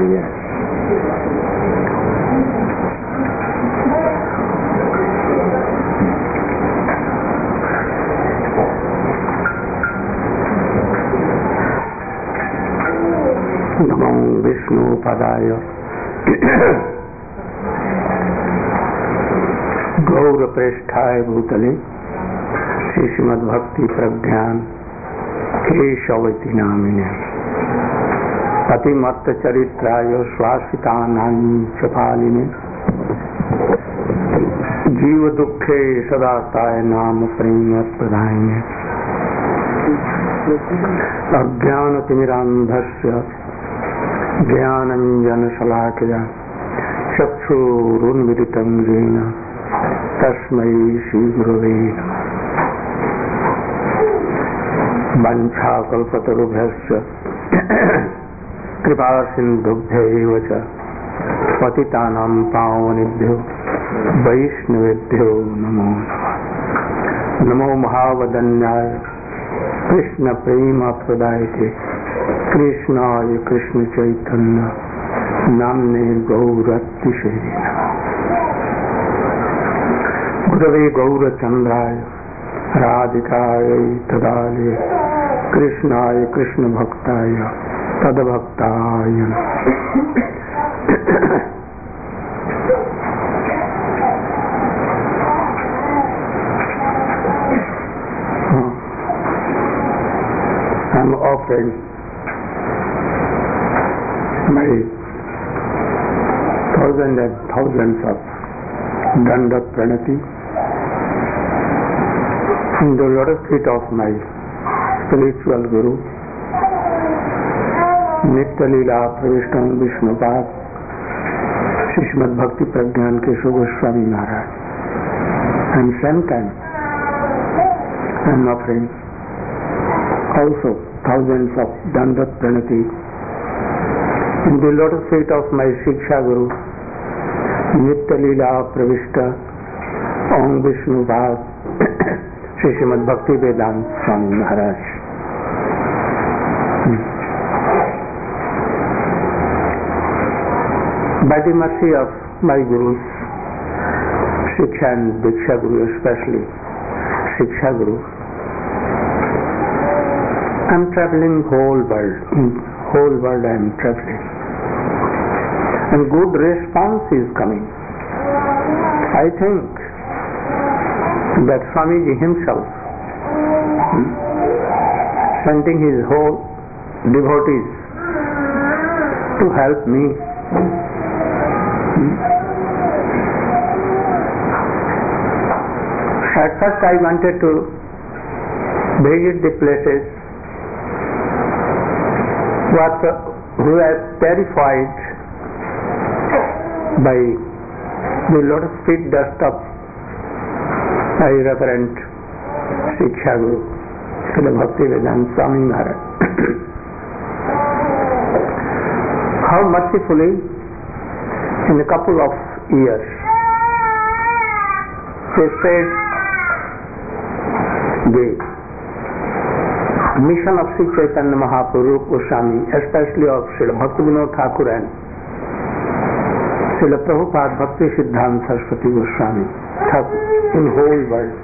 है। नमो विष्णुपदाय गौरप्रेष्ठाय भूतले श्रीमद्भक्ति प्रज्ञान केशवति नामिने अतिमत्त चरित्राय श्वासितानांच पालिने जीव दुखे सदाताय नाम प्रेम प्रदायिने अज्ञानतिमिरान्धस्य ज्ञानञ्जनशलाकया चक्षुरुन्मिलितं येन तस्मै श्रीगुरवे नमः। वञ्चाकल्पतरुभ्यश्च कृपासिन्धुभ्यैव च पतितानां पावनेभ्यो वैष्णवेभ्यो नमो नमः। नमो महावदन्याय कृष्ण प्रेम प्रदायते कृष्णाय कृष्ण चैतन्य नाम्ने गौरतिशे गुरवे गौरचंद्राय राधिकाय तदालय कृष्णाय Krishna भक्ताय तदभक्ताय I'm offering my thousands and thousands of Dandat Pranati in the lotus feet of my spiritual Guru, Nitya Leela Pravishtam Vishnupad Srimad Bhakti Pragyan Keshav Goswami Maharaj. And same time I am offering also thousands of Dandat Pranati in the lotus feet of my Shiksha Guru, Nitya Leela Pravishta Om Vishnupad Srimad Bhakti Vedanta Swami Maharaj. By the mercy of my Gurus, Shiksha and Diksha Guru, especially Shiksha Guru, I am traveling whole world. In whole world I am traveling. And good response is coming. I think that Swamiji himself sending his whole devotees to help me. At first I wanted to visit the places who are terrified by the lotus feet dust of my Reverend Shiksha Guru, Srila Bhakti Vedanta Swami Maharaj. How mercifully, in a couple of years, they said the mission of Sri Chaitanya Mahaprabhu Goswami, especially of Srila Bhaktivinoda Thakur and Srila Prabhupada Bhakti Siddhanta Saraswati Goswami in whole world.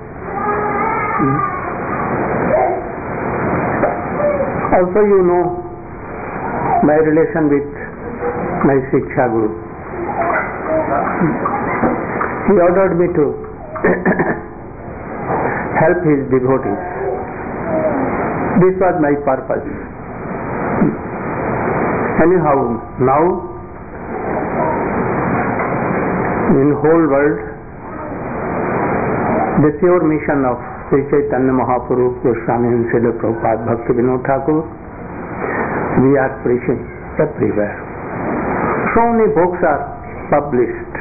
Also you know my relation with my Shiksha Guru. He ordered me to help his devotees. This was my purpose. Anyhow, now in whole world, the pure mission of Sri Chaitanya Mahaprabhu Goswami and Srila Prabhupada Bhaktivinoda Thakur, we are preaching everywhere. So many books are published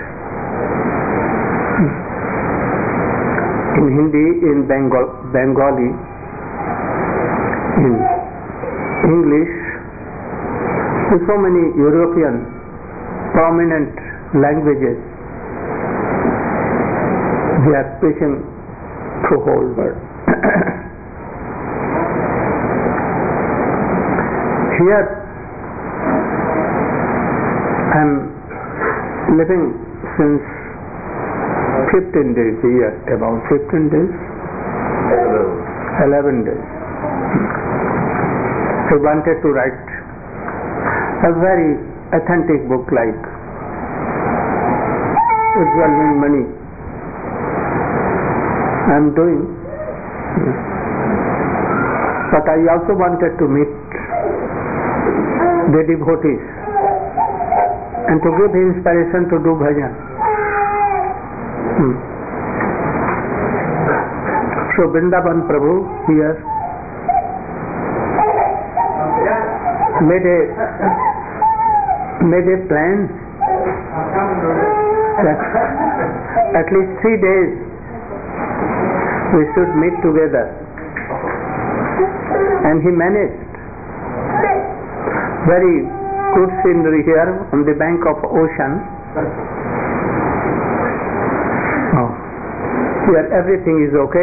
in Hindi, in Bengali, in English, in so many European prominent languages. They are preaching through whole world. Here I'm living since 15 days here, about 15 days, 11 days. I wanted to write a very authentic book like Ujjwal Money. I'm doing, but I also wanted to meet the devotees and to give inspiration to do bhajan. So Vrindavan Prabhu here made a plan that at least 3 days we should meet together, and he managed. Very good scenery here on the bank of ocean. Here everything is okay,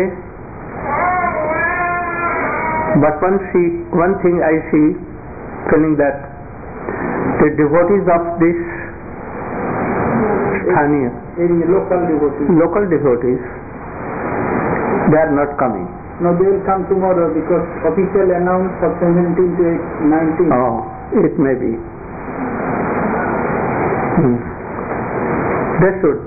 but one thing I see, feeling that the devotees of this Sthaniya, local devotees, they are not coming. No, they will come tomorrow because official announced for 17 to 19. Oh, it may be. They should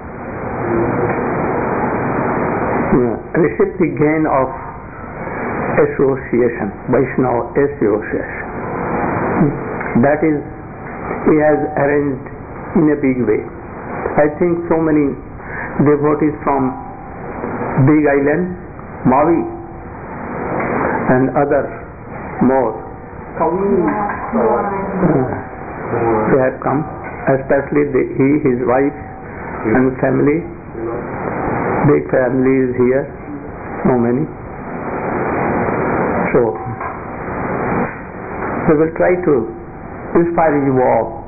receive the gain of association, Vaishnava association. That is, he has arranged in a big way. I think so many devotees from Big Island, Maui, and other more, they have come, especially he, his wife and family. Big family is here, so many. So we will try to inspire you all.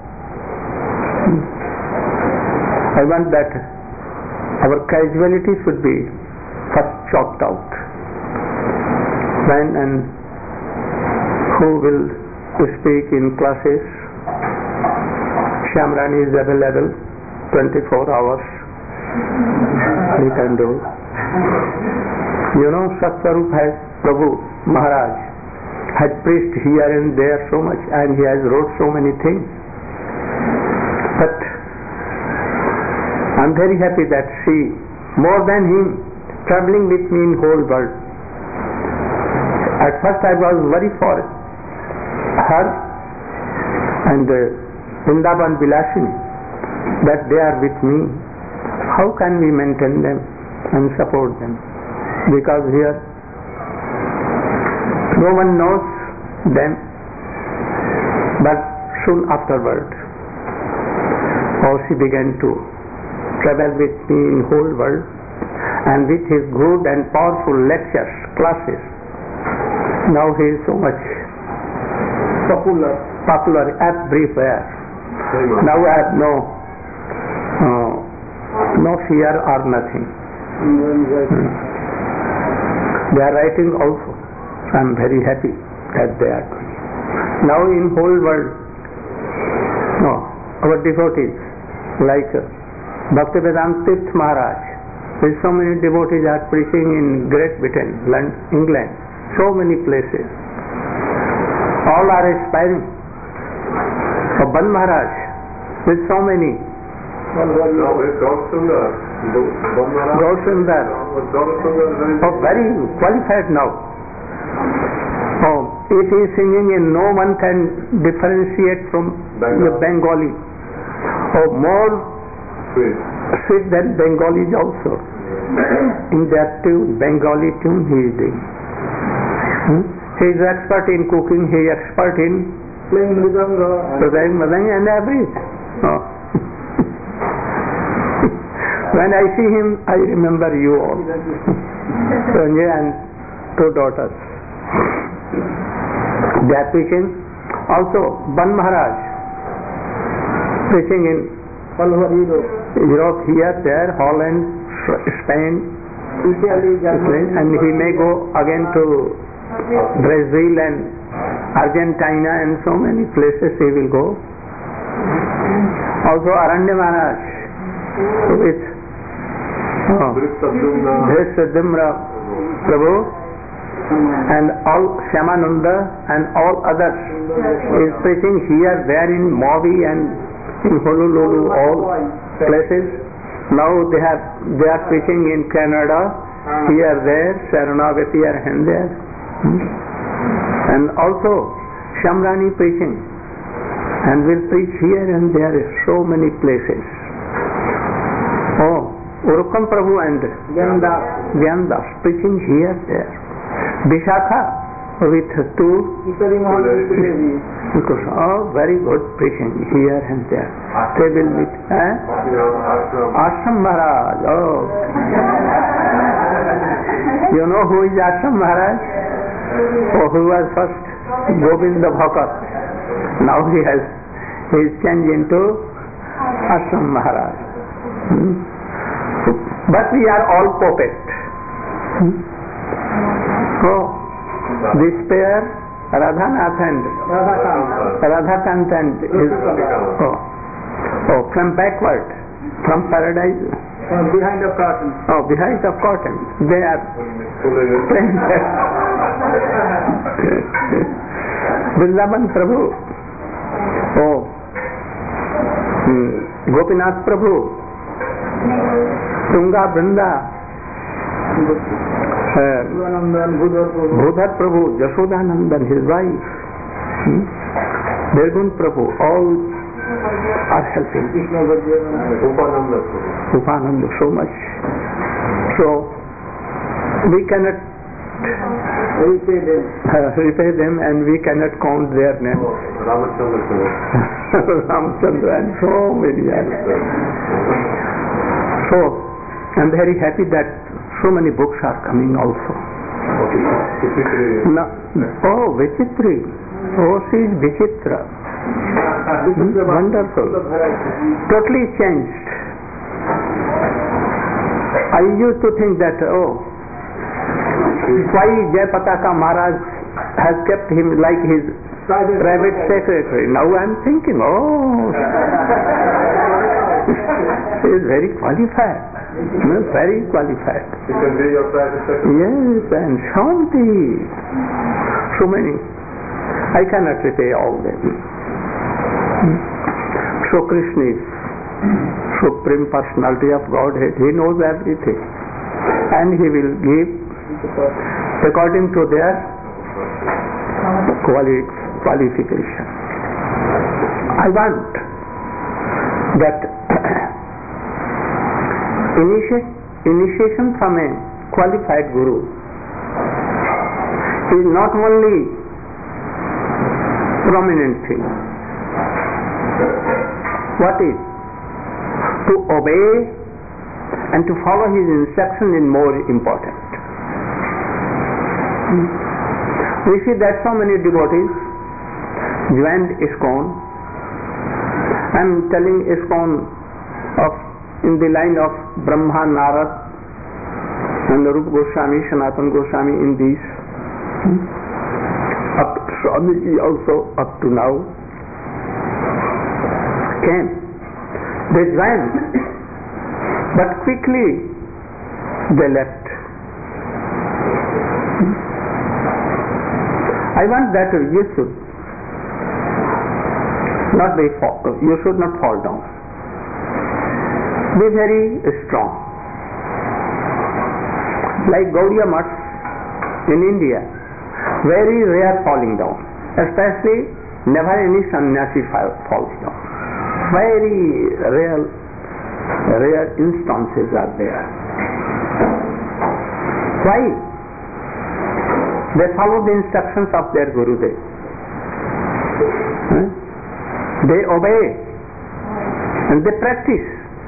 I want that our casualty should be first chalked out. When and who will speak in classes. Shamrani is available 24 hours. He can do. You know, Satsvarup has Prabhu Maharaj had preached here and there so much, and he has wrote so many things. But I'm very happy that she, more than him, traveling with me in whole world. At first I was worried for her and Vrindavan Vilasini, that they are with me. How can we maintain them and support them? Because here no one knows them, but soon afterward, she began to travel with me in whole world, and with his good and powerful lectures, classes, now he is so much popular everywhere. Now I have no fear or nothing. They are writing also. I am very happy that they are doing. Now in whole world, our devotees like Bhaktivedanta Tirth Maharaj, with so many devotees are preaching in Great Britain, England, so many places. All are aspiring. Ban Maharaj, with so many. Gaur-Sundar, very qualified now. If he is singing and no one can differentiate from the Bengali, more sweet than Bengalis also. In that tune, Bengali tune he is doing. He is expert in cooking, he is expert in playing mridanga and everything. When I see him, I remember you all. Sanjay and 2 daughters. They are preaching. Also, Ban Maharaj, preaching in Europe, here, there, Holland, Spain, and he may go again to Brazil and Argentina and so many places he will go. Also Aranya Maharaj with Dhrisadimra Prabhu and all Shyamananda and all others is preaching here, there in Mavi and in Honolulu, all places. Now they are preaching in Canada, here, there, Sharanagati and there. And also Shamrani preaching and will preach here and there, so many places. Oh, Urukam Prabhu and Gyandas preaching here, there. Vishakha with two because very good preaching here and there. They will be Ashram Maharaj. Oh, you know who is Ashram Maharaj? Oh, who was first Govinda Bhakat. Now he is changed into Ashram Maharaj. But we are all puppet. Oh, this pair, Radhanath and Radhakant and his, from backward, from paradise. Behind the curtain. Oh, behind the curtain. They are playing that. Vrindavan Prabhu. Oh, Gopinath Prabhu. Tunga Vrinda. Bhudhar Prabhu, Jashodanandan, his wife, Nirgun Prabhu, all are helping. Upananda, so much. So we cannot repay them and we cannot count their names. Ramchandra and so many others. So I'm very happy that so many books are coming also. Oh, Vichitri. Oh, she is Vichitra. Wonderful. Totally changed. I used to think that, why Jayapataka Maharaj has kept him like his private secretary. Now I am thinking, he is very qualified. Very qualified. He can be your private secretary. Yes, and Shanti. So many. I cannot repay all them. So Krishna is Supreme Personality of Godhead. He knows everything. And He will give according to their qualification. I want that initiation from a qualified guru is not only prominent thing. What is? To obey and to follow his instruction is more important. We see that so many devotees joined ISKCON. I am telling ISKCON in the line of Brahma, Narad and Rupa Goswami, Sanatana Goswami in these. Up to Swamiji also up to now came. They joined, but quickly they left. I want that you should not fall down. Be very strong. Like Gaudiya Math in India, very rare falling down. Especially never any sannyasi falls down. Very rare instances are there. Why? They follow the instructions of their Gurudev. They obey and they practice.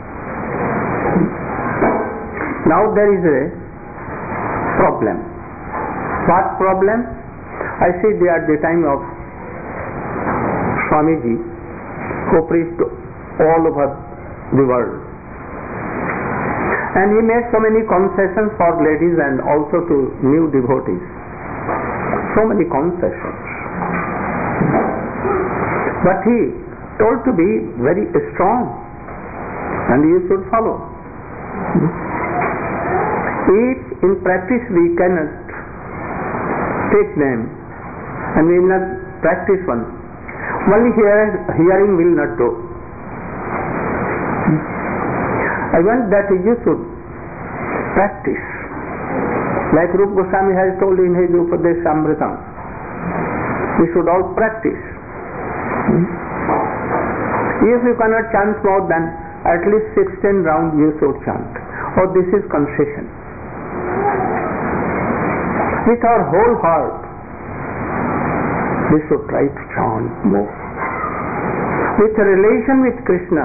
Now there is a problem. What problem? I see they at the time of Swamiji, who preached all over the world. And he made so many concessions for ladies and also to new devotees. So many concessions. But he told to be very strong and you should follow. If in practice we cannot take them and we will not practice one, only hearing will not do. I want that you should practice. Like Rupa Goswami has told in his Upadesh Amritam, we should all practice. If you cannot chant more than at least 16 rounds, you should chant. Oh, this is concession. With our whole heart, we should try to chant more. With a relation with Krishna,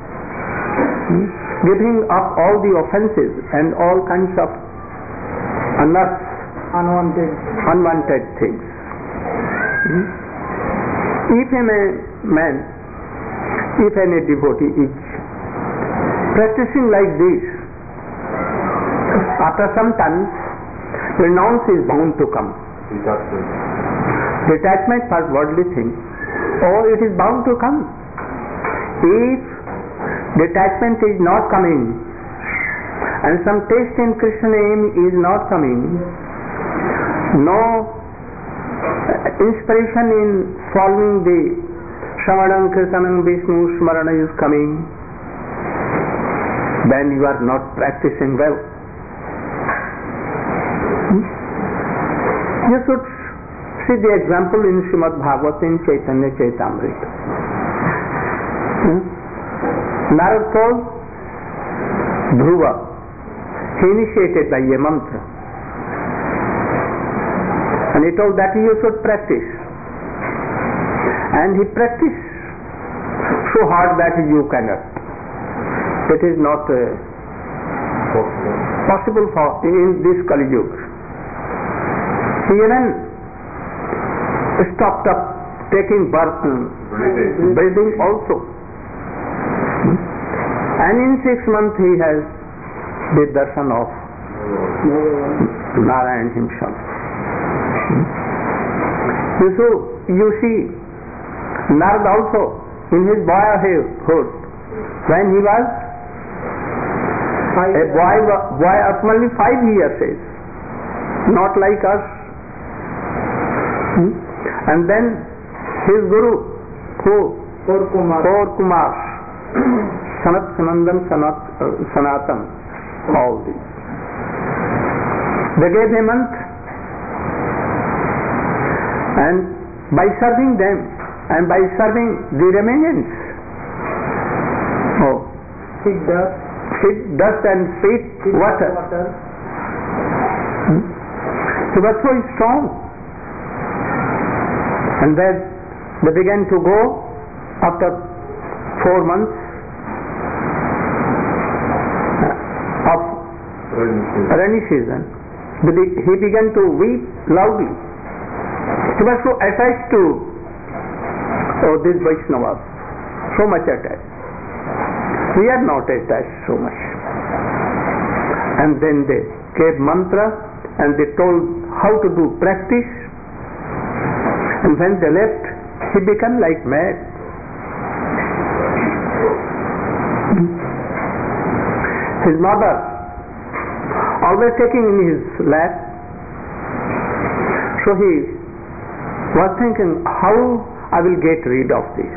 giving up all the offenses and all kinds of unwanted things. If a man, if any devotee is practicing like this, after some time, renounce is bound to come. Detachment for worldly things, it is bound to come. If detachment is not coming, and some taste in Krishna name is not coming, no inspiration in following the Shravanam, Kirtanam, Vishnu, Smarana is coming, then you are not practicing well. You should see the example in Srimad Bhagavatam in Chaitanya Chaitamrita. Narad told Dhruva, he initiated by a mantra, and he told that you should practice, and he practiced so hard that you cannot. It is not possible for in this Kali Yuga. He even stopped up taking birth, breathing also. And in 6 months he has the darshan of Narayan himself. You see, Narad also in his boyhood, when he was a boy of only 5 years age, not like us. And then his guru, Four Kumar, Sanat, Sanandan, Sanatan, all these. They gave him a month, and by serving them and by serving the remnants, feed dust and feed water. He was so strong. And then they began to go after 4 months of rainy season. He began to weep loudly. He was so attached to these Vaishnavas, so much attached. We are not attached so much. And then they gave mantra and they told how to do practice. And when they left, he became like mad. His mother, always taking in his lap, so he was thinking, how I will get rid of this?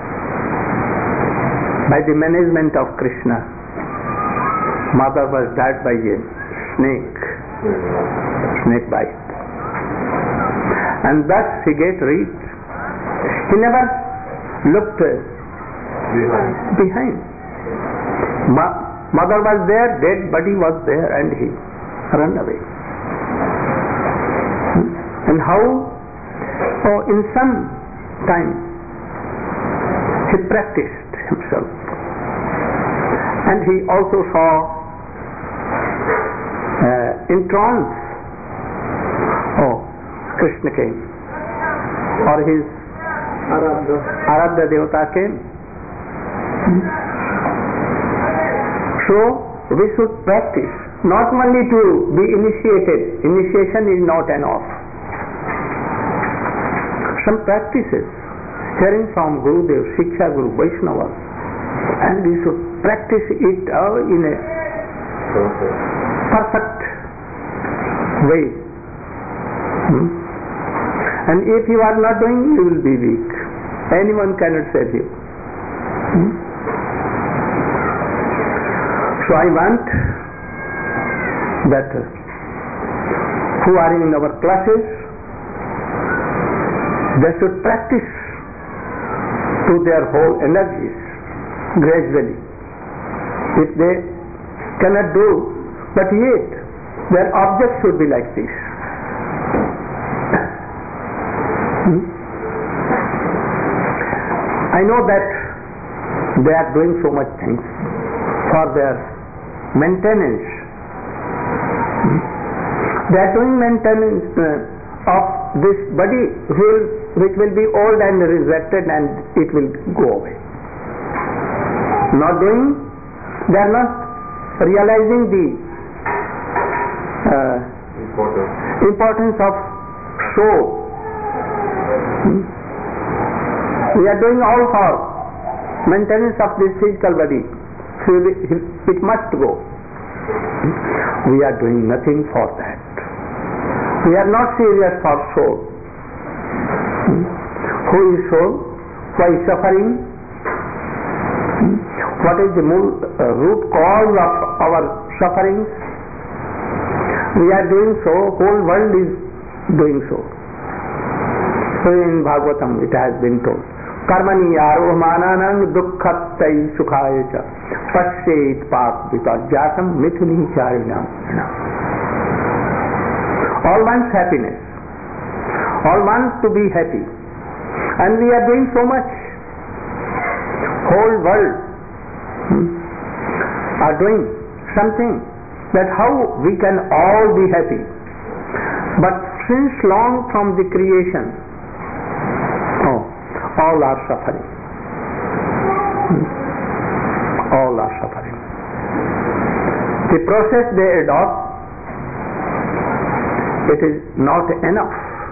By the management of Krishna, mother was died by a snake bite. And thus he get rid. He never looked behind. Mother was there, dead body was there, and he ran away. And how? In some time he practiced himself, and he also saw in trance. Krishna came, or his Aradha Devata came. So we should practice, not only to be initiated. Initiation is not enough. Some practices. hearing from Gurudev, Shiksha Guru, Vaishnava, and we should practice it in a perfect way. And if you are not doing, you will be weak. Anyone cannot save you. So I want that who are in our classes, they should practice to their whole energies gradually. If they cannot do, but yet their object should be like this. I know that they are doing so much things for their maintenance. They are doing maintenance of this body which will be old and rejected, and it will go away. Not doing, they are not realizing the importance of show. We are doing all for maintenance of this physical body. So it must go. We are doing nothing for that. We are not serious for soul. Who is soul? Why is suffering? What is the root cause of our sufferings? We are doing so, whole world is doing so. So in Bhagavatam it has been told, Karmani arohamananam dukkhattai sukhaya cha pasyet pak viparjatam mithuni charinam. All wants happiness. All want to be happy. And we are doing so much. Whole world are doing something that how we can all be happy. But since long from the creation, all are suffering. All are suffering. The process they adopt, it is not enough.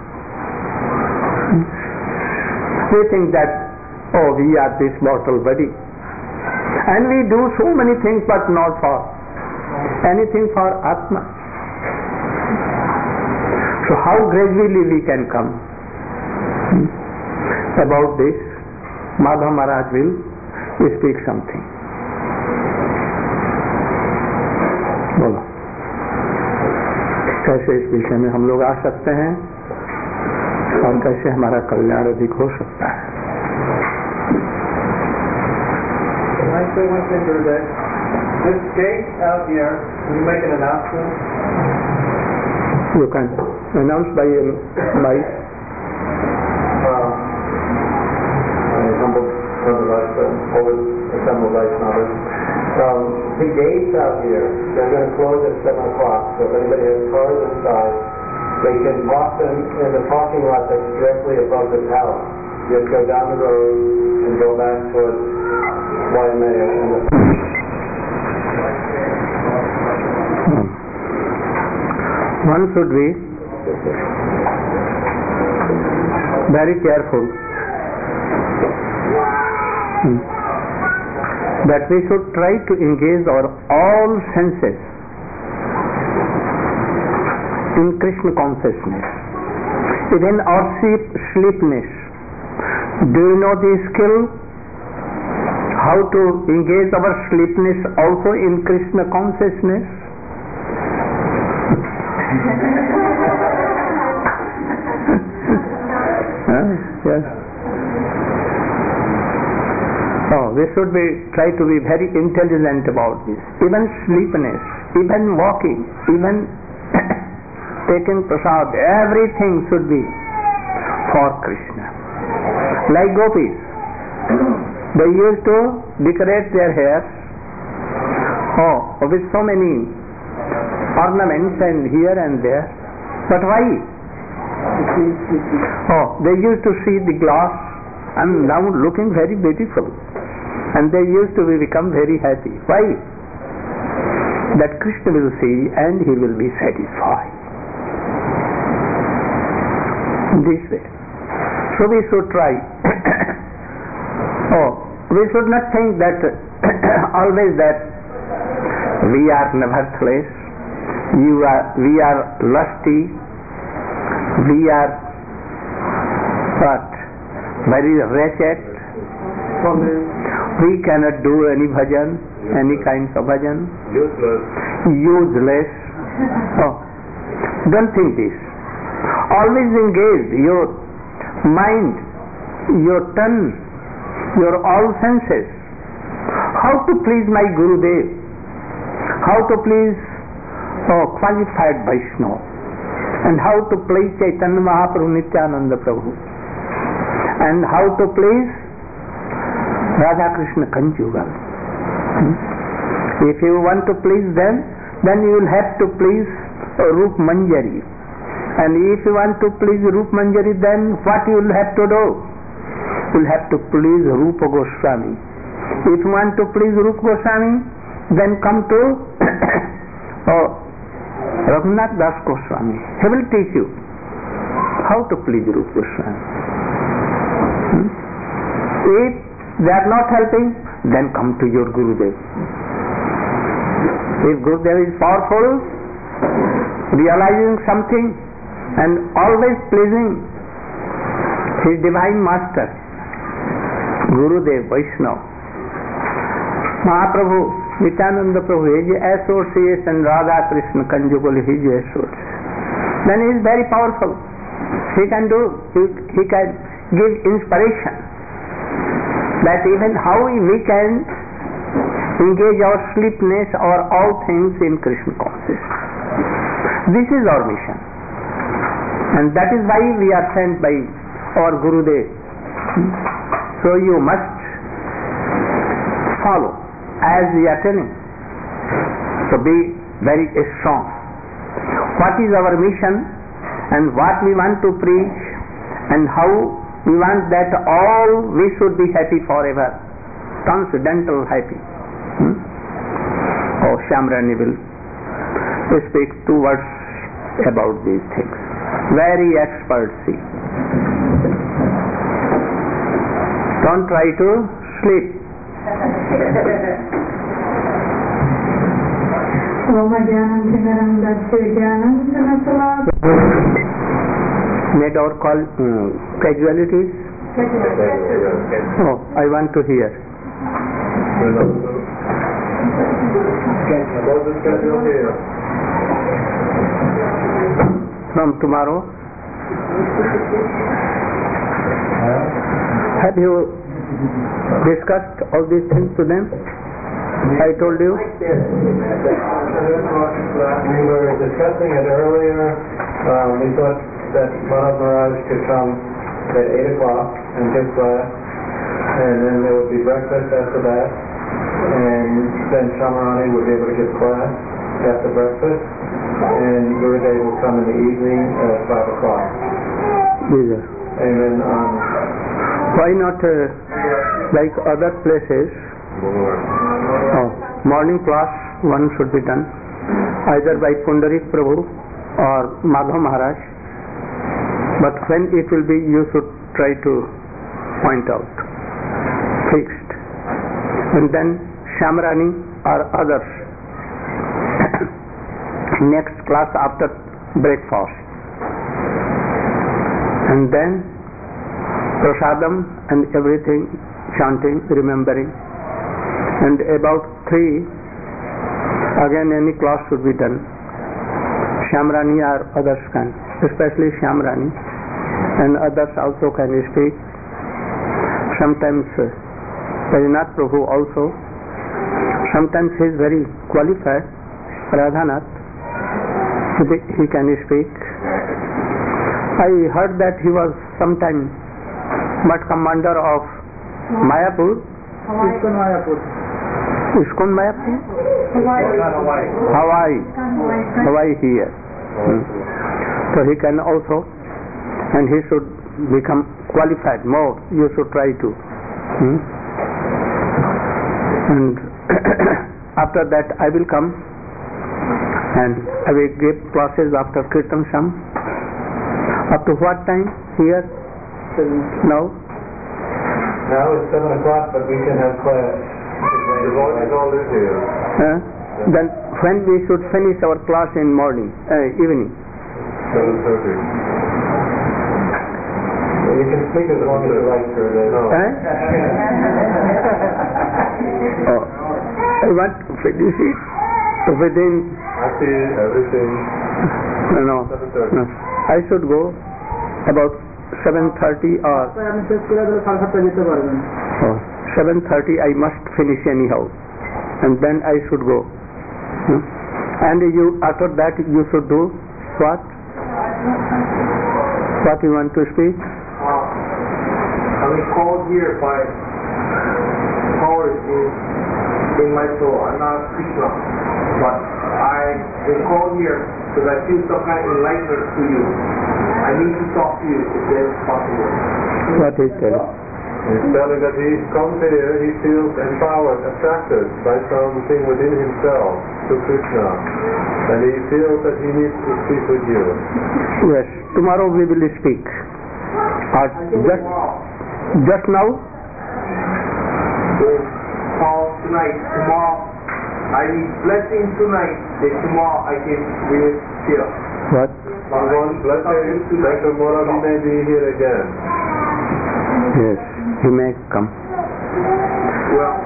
They think that, we are this mortal body. And we do so many things but not for anything for Atma. So how gradually we can come? About this, Madhav Maharaj will speak something. बोलो, कैसे इस विषय में हम लोग आ सकते हैं और कैसे हमारा कल्याण अधिक हो सकता है? I say one thing, Gurudev. This gate out here, will you make an announcement? You can announce by the gates out here, they're going to close at 7 o'clock, so if anybody has cars inside, they can park them in the parking lot that's directly above the tower. Just go down the road and go back towards Waimea. One should be very careful that we should try to engage our all senses in Krishna consciousness. Even our sleepness. Do you know the skill how to engage our sleepness also in Krishna consciousness? Yes. We should try to be very intelligent about this. Even sleepiness, even walking, even taking prasad, everything should be for Krishna. Like gopis, they used to decorate their hair with so many ornaments and here and there. But why? They used to see the glass and now looking very beautiful. And they used to become very happy. Why? That Krishna will see and he will be satisfied. This way. So we should try Oh, we should not think that always that we are worthless, we are lusty, we are what? Very wretched. We cannot do any bhajan, any kinds of bhajan. Useless. Oh, don't think this. Always engage your mind, your tongue, your all senses. How to please my Gurudev? How to please qualified Vaishnava? And how to please Chaitanya Mahaprabhu, Nityananda Prabhu? And how to please Radha Krishna conjugal? If you want to please them, then you will have to please Rup Manjari. And if you want to please Rup Manjari, then what you will have to do? You will have to please Rupa Goswami. If you want to please Rupa Goswami, then come to Raghunath Das Goswami. He will teach you how to please Rupa Goswami. If they are not helping, then come to your Gurudev. If Gurudev is powerful, realizing something and always pleasing his divine master, Gurudev, Vaishnava, Mahaprabhu, Nityananda Prabhu, his association, Radha Krishna conjugal, his association, then he is very powerful. He can do, he can give inspiration that even how we can engage our sleepness or all things in Krishna consciousness. This is our mission, and that is why we are sent by our Gurudev. So you must follow as we are telling. So be very strong. What is our mission and what we want to preach and how we want that all we should be happy forever, transcendental happy. Oh, Shamrani will speak 2 words about these things. Very expertly. Don't try to sleep. Need our call casualties? Oh, I want to hear. From tomorrow? Have you discussed all these things to them? I told you. We were discussing it earlier. We thought that Madhav Maharaj could come at 8 o'clock and give class, and then there would be breakfast after that, and then Shamarani would be able to give class after breakfast, and Gurudev will come in the evening at 5 o'clock. Yes. And then why not like other places? Morning class one should be done either by Pundarik Prabhu or Madhav Maharaj, but when it will be, you should try to point out fixed, and then Shamrani or others next class after breakfast, and then prasadam and everything, chanting, remembering, and about 3 again any class should be done. Shamrani or others can, especially Shamrani, and others also can speak. Sometimes Radhanath Prabhu also, sometimes he is very qualified, Radhanath, he can speak. I heard that he was sometime commander of Mayapur. ISKCON Mayapur? Hawaii here. So he can also, and he should become qualified more. You should try to. And after that I will come and I will give classes after Kirtan Sham. Up to what time here? Now? Now it's 7 o'clock, but we can have class. The boys all live here. Then when we should finish our class in morning, evening? 7:30. You can speak as long as you like, sir. No. Oh, I want to finish it within. I see everything. No. 7:30. I should go about 7:30 or. আপনি শেষ করে দিলে 7:30 যেতে পারবেন। 7:30 I must finish anyhow, and then I should go. And you after that you should do what? What you want to speak? I mean, called here by power in my soul. I'm not Krishna, but I've been called here because I feel some kind of enlightenment to you. I need to talk to you if that is possible. What is telling? He's telling that he comes here, he feels empowered, attracted by something within himself to Krishna. And he feels that he needs to speak with you. Yes, tomorrow we will speak. Or just now? Call tonight, tomorrow. I need blessings tonight, that tomorrow I can really feel. What? Bhagwan blessing, that tomorrow he may be here again. Yes, he may come. Well,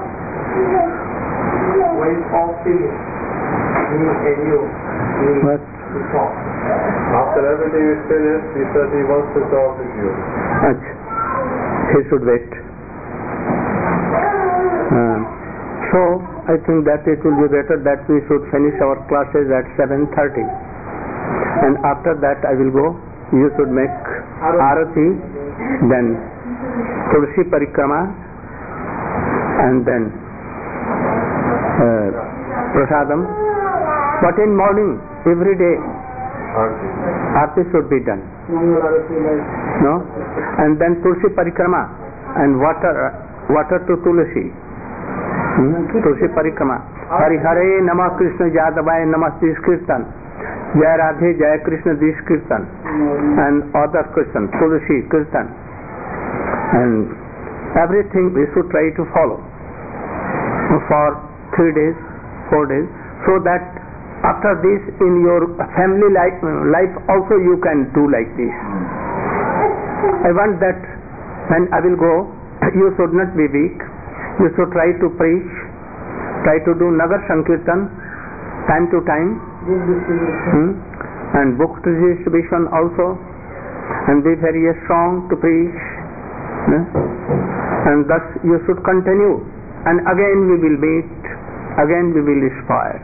when it's all finished, me and you need What? to talk. After everything is finished, he said he wants to talk with you. He should wait. So I think that it will be better that we should finish our classes at 7:30, and after that I will go. You should make arati, then Tulsi Parikrama, and then Prasadam. But in morning, every day, arati should be done. No? And then Tulsi Parikrama and water to Tulsi. Tulsi Parikrama. Hari Hare Namah Krishna Jadavaya Namah This Kirtan. Jai Radhe Jai Krishna This Kirtan. And other Kirtan, Tulsi Kirtan. And everything we should try to follow for 3 days, 4 days, so that after this in your family life also you can do like this. I want that when I will go, you should not be weak. You should try to preach, try to do Nagar Sankirtan time to time, and book distribution also, and be very strong to preach. And thus you should continue, and again we will meet, again we will aspire.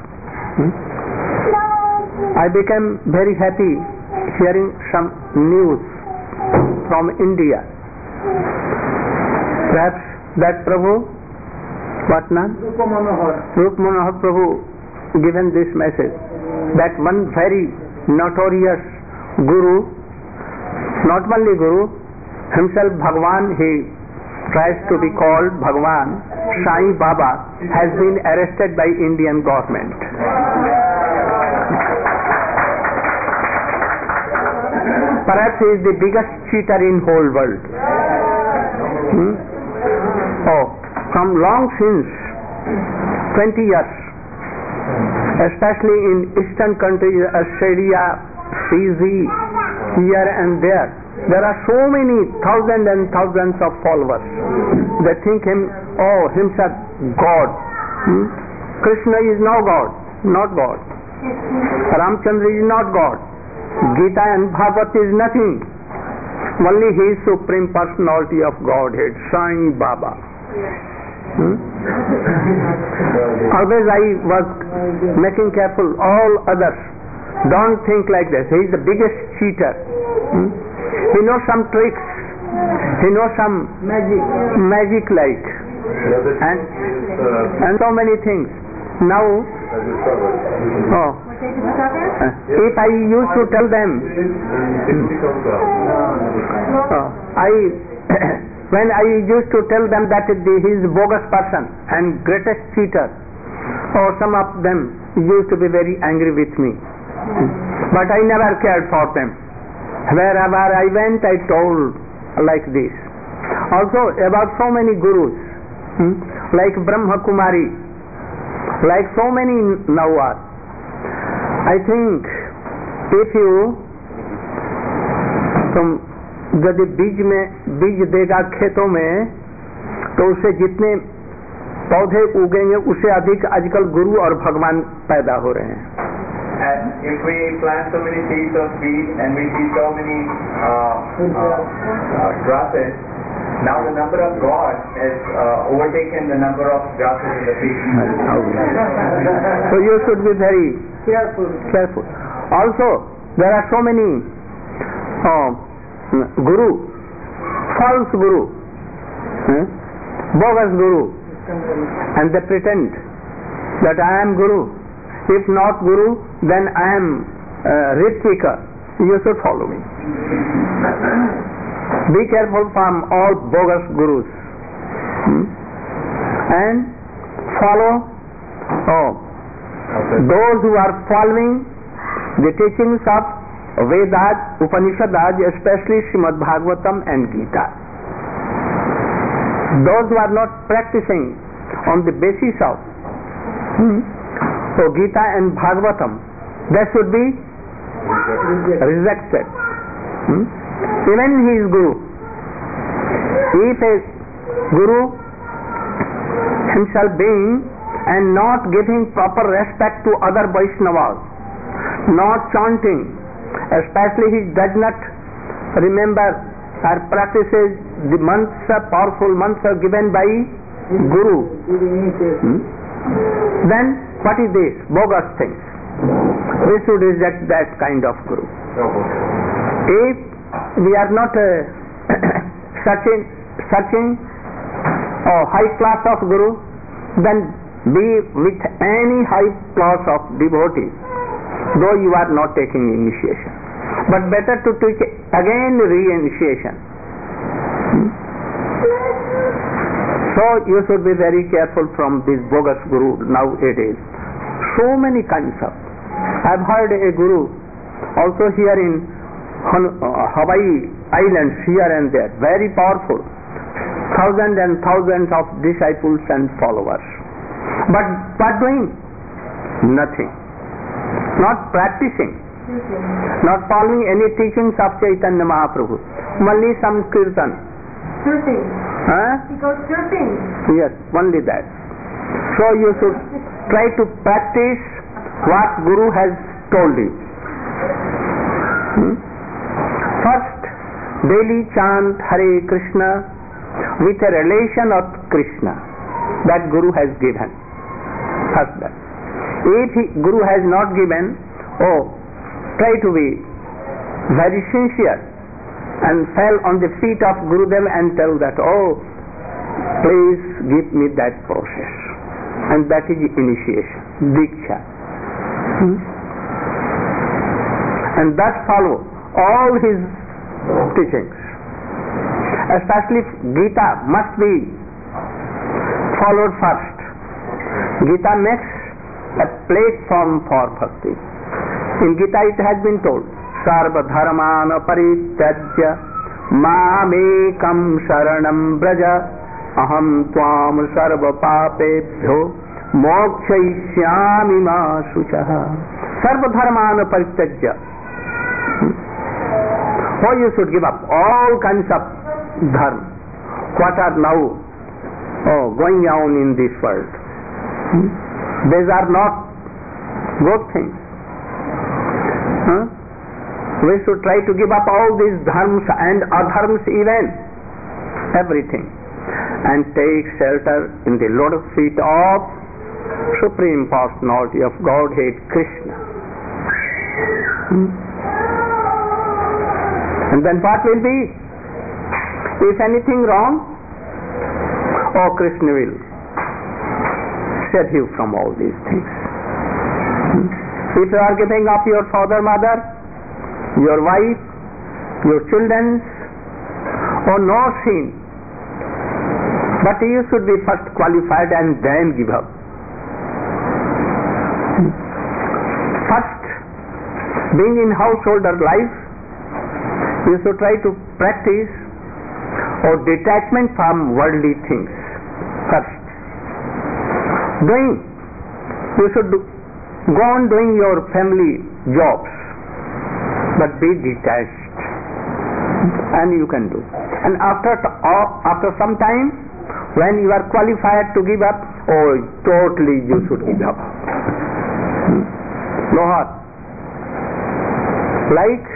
I became very happy hearing some news from India. Perhaps that Prabhu, what name? Rup Manohar Prabhu given this message that one very notorious guru, not only guru, himself Bhagwan, he tries to be called Bhagwan, Sai Baba, has been arrested by Indian government. Perhaps he is the biggest cheater in whole world. From long since 20 years, especially in eastern countries, Australia, Fiji, here and there are so many thousands and thousands of followers. They think himself God. Krishna is no God, not God. Ramchandra is not God. Gita and Bhagavad is nothing. Only he is Supreme Personality of Godhead, Sai Baba. Always I was making careful, all others don't think like this. He is the biggest cheater. He knows some tricks, he knows some magic like, and so many things. Now, if I used to tell them, when I used to tell them that he is a bogus person and greatest cheater, or some of them used to be very angry with me. But I never cared for them. Wherever I went, I told like this. Also about so many gurus, like Brahma Kumari, like so many now are. I think if you तुम यदि बीज देगा खेतों में तो उससे जितने पौधे उगेंगे उससे अधिक आजकल गुरु और भगवान पैदा हो रहे हैं. And if we plant so many seeds of wheat and we see so many grasses, now the number of gods has overtaken the number of grasses in the field. So you should be very careful. Also, there are so many guru, false guru, bogus guru, and they pretend that I am guru. If not guru, then I am Ritika. You should follow me. Be careful from all bogus gurus and follow those who are following the teachings of Vedas, Upanishads, especially Srimad Bhagavatam and Gita. Those who are not practicing on the basis of Gita and Bhagavatam, they should be rejected. Even he is guru. If a guru himself being and not giving proper respect to other Vaishnavas, not chanting, especially he does not remember or practices the mantra, powerful mantra given by Guru, then what is this? Bogus things. We should reject that kind of Guru. If we are not searching high class of Guru, then be with any high class of devotee, though you are not taking initiation. But better to teach again re-initiation. So you should be very careful from this bogus guru nowadays. So many kinds of. I've heard a guru also here in Hawaii Islands, here and there, very powerful. Thousands and thousands of disciples and followers. But what doing? Nothing. Not practicing. Not following any teachings of Chaitanya Mahaprabhu. Only some kirtan. Surfing. He goes surfing. Yes, only that. So you should try to practice what Guru has told you. First, daily chant Hare Krishna with a relation of Krishna that Guru has given. First that. If Guru has not given, try to be very sincere and fell on the feet of Gurudev and tell that, please give me that process. And that is initiation, Diksha. And thus follow all his teachings. Especially Gita must be followed first. Gita makes a platform for bhakti. In Gita it has been told, Sarva dharmana parityajya mamekam sharanam braja aham tvam sarva papebhyo mokshayishyami ma shuchaha. Sarva dharmana parityajya. You should give up all kinds of dharma. What are now going on in this world? These are not good things. We should try to give up all these dharmas and adharmas even, everything, and take shelter in the lotus feet of Supreme Personality of Godhead Krishna. And then what will be? If anything wrong, Krishna will save you from all these things. If you are giving up your father, mother, your wife, your children, no sin, but you should be first qualified and then give up. First, being in householder life, you should try to practice or detachment from worldly things first. You should go on doing your family jobs, but be detached, and you can do. And after some time, when you are qualified to give up, totally you should give up. Lohar, like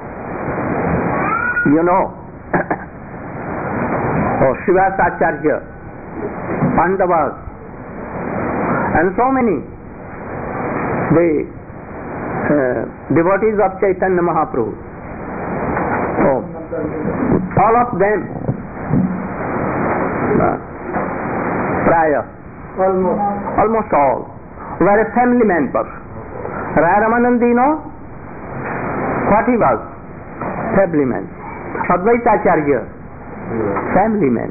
Srivasacharya, Pandavas, and so many devotees of Chaitanya Mahaprabhu. All of them, almost all, were a family member. Raya Ramananda, what he was? Family man. Advaita Acharya, family man.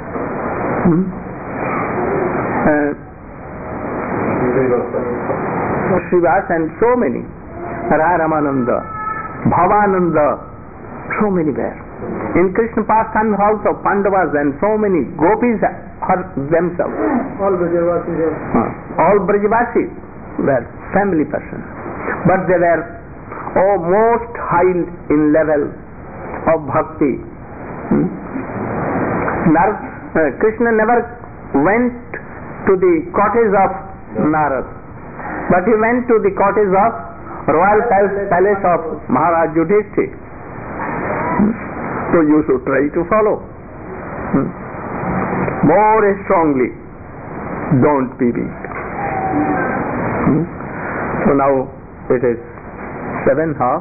Srivas and so many. Raya Ramananda, Bhavananda, so many were. In Krishna pastime also, Pandavas and so many gopis are themselves. All Brajavasis were family persons. But they were most high in level of bhakti. Krishna never went to the cottage of Narad, but he went to the cottage of royal palace of Maharaj Yudhishthira. So you should try to follow more strongly. Don't be weak. So now it is 7:30.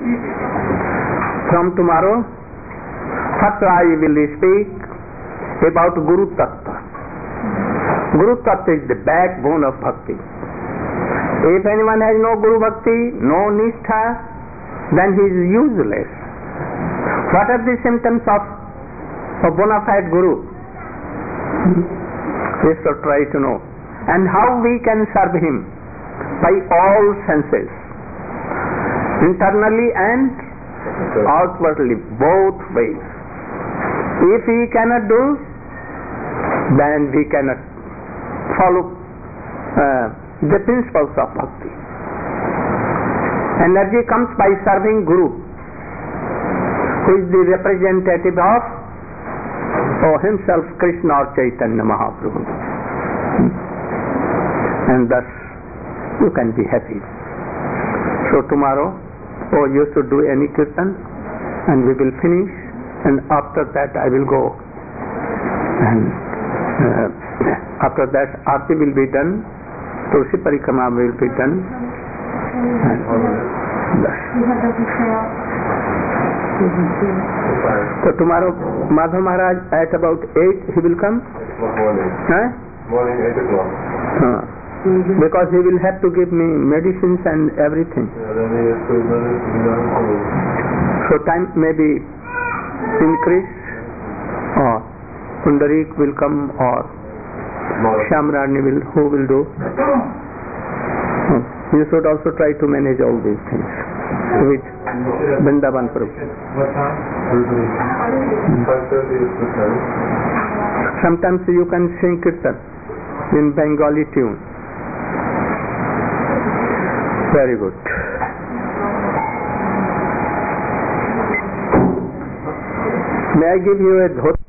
From tomorrow, first I will speak about Guru Tattva. Guru Tattva is the backbone of bhakti. If anyone has no Guru Bhakti, no Nishtha, then he is useless. What are the symptoms of a bona fide Guru? We should try to know. And how we can serve him? By all senses. Internally and outwardly, both ways. If we cannot do, then we cannot follow the principles of bhakti. Energy comes by serving Guru, who is the representative of himself, Krishna or Chaitanya Mahaprabhu. And thus you can be happy. So tomorrow, you should do any kirtan, and we will finish, and after that I will go, and after that Aarti will be done, Tulsi Parikrama will be done, and thus. So tomorrow Madhav Maharaj at about 8 he will come? Morning. Morning 8 o'clock. Because he will have to give me medicines and everything. So time may be increased, or Pundarik will come, or Shamrani who will do. You should also try to manage all these things with Vrindavan Prabhu. What time? 5:30 is the time. Sometimes you can sing kirtan in Bengali tune. Very good. May I give you a dhoti?